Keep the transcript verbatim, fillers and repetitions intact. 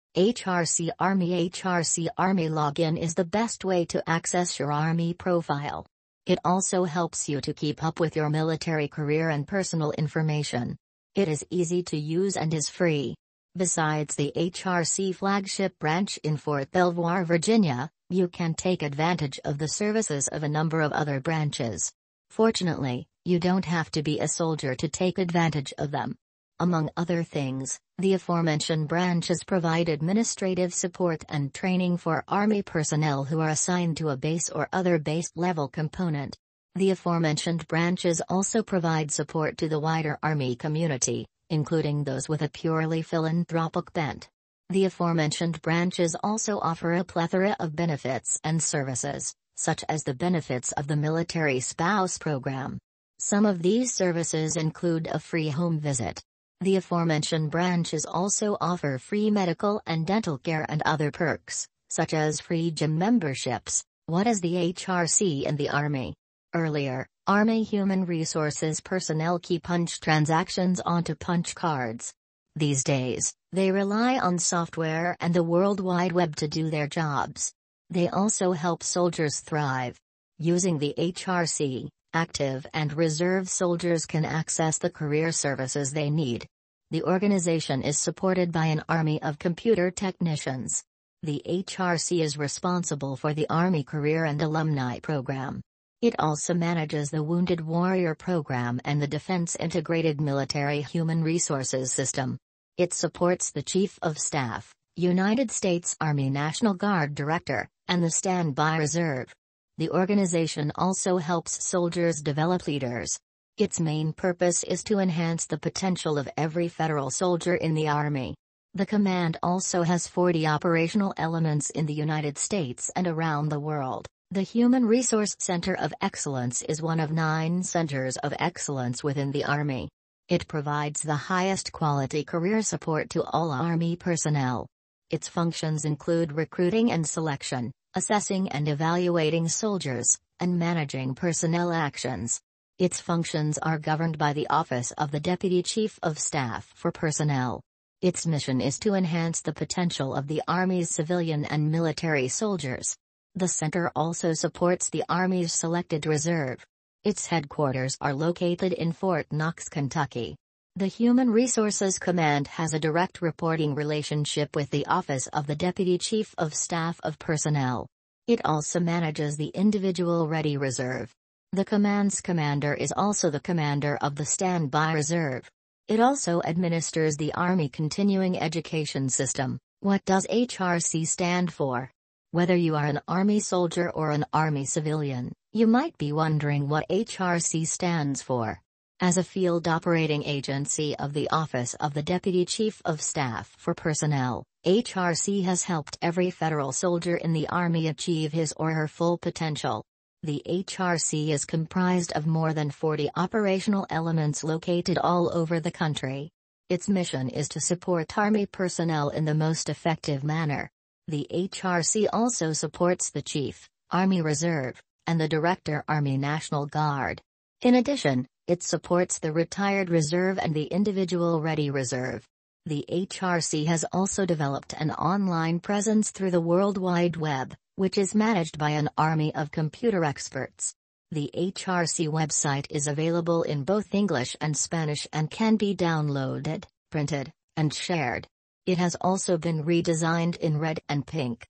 H R C Army H R C Army Login is the best way to access your Army profile. It also helps you to keep up with your military career and personal information. It is easy to use and is free. Besides the H R C flagship branch in Fort Belvoir, Virginia, you can take advantage of the services of a number of other branches. Fortunately, you don't have to be a soldier to take advantage of them. Among other things, the aforementioned branches provide administrative support and training for Army personnel who are assigned to a base or other base-level component. The aforementioned branches also provide support to the wider Army community, including those with a purely philanthropic bent. The aforementioned branches also offer a plethora of benefits and services, such as the benefits of the Military Spouse Program. Some of these services include a free home visit. The aforementioned branches also offer free medical and dental care and other perks, such as free gym memberships. What is the H R C in the Army? Earlier, Army Human Resources personnel key punch transactions onto punch cards. These days, they rely on software and the World Wide Web to do their jobs. They also help soldiers thrive. Using the H R C, active and reserve soldiers can access the career services they need. The organization is supported by an army of computer technicians. The H R C is responsible for the Army Career and Alumni Program. It also manages the Wounded Warrior Program and the Defense Integrated Military Human Resources System. It supports the Chief of Staff, United States Army National Guard Director, and the Standby Reserve. The organization also helps soldiers develop leaders. Its main purpose is to enhance the potential of every federal soldier in the Army. The command also has forty operational elements in the United States and around the world. The Human Resource Center of Excellence is one of nine centers of excellence within the Army. It provides the highest quality career support to all Army personnel. Its functions include recruiting and selection, assessing and evaluating soldiers, and managing personnel actions. Its functions are governed by the Office of the Deputy Chief of Staff for Personnel. Its mission is to enhance the potential of the Army's civilian and military soldiers. The center also supports the Army's selected reserve. Its headquarters are located in Fort Knox, Kentucky. The Human Resources Command has a direct reporting relationship with the Office of the Deputy Chief of Staff of Personnel. It also manages the Individual Ready Reserve. The command's commander is also the commander of the Standby Reserve. It also administers the Army Continuing Education System. What does H R C stand for? Whether you are an Army soldier or an Army civilian, you might be wondering what H R C stands for. As a field operating agency of the Office of the Deputy Chief of Staff for Personnel, H R C has helped every federal soldier in the Army achieve his or her full potential. The H R C is comprised of more than forty operational elements located all over the country. Its mission is to support Army personnel in the most effective manner. The H R C also supports the Chief, Army Reserve, and the Director Army National Guard. In addition, it supports the Retired Reserve and the Individual Ready Reserve. The H R C has also developed an online presence through the World Wide Web, which is managed by an army of computer experts. The H R C website is available in both English and Spanish and can be downloaded, printed, and shared. It has also been redesigned in red and pink.